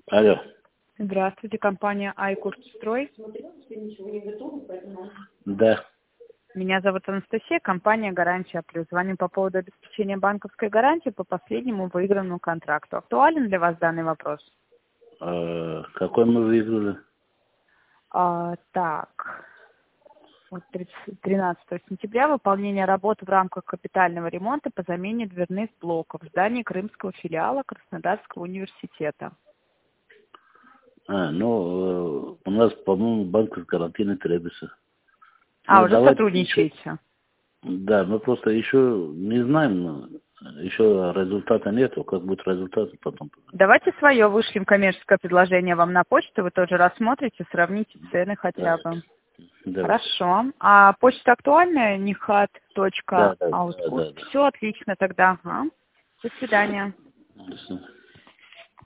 Алло. Здравствуйте, компания Айкурстрой. Да. Меня зовут Анастасия, компания «Гарантия Плюс». Звоним по поводу обеспечения банковской гарантии по последнему выигранному контракту. Актуален для вас данный вопрос? Какой мы выиграли? Вот 13 сентября выполнение работ в рамках капитального ремонта по замене дверных блоков в здании крымского филиала Краснодарского университета. У нас, по-моему, банковская гарантия не требуется. Уже сотрудничаете? Да, мы просто еще не знаем, еще результата нету. Как будет результат, потом. Давайте свое вышлем коммерческое предложение вам на почту, вы тоже рассмотрите, сравните цены хотя бы. Да. Хорошо. А почта актуальная? nihat.outlook. Да. Все отлично тогда. До свидания. До свидания.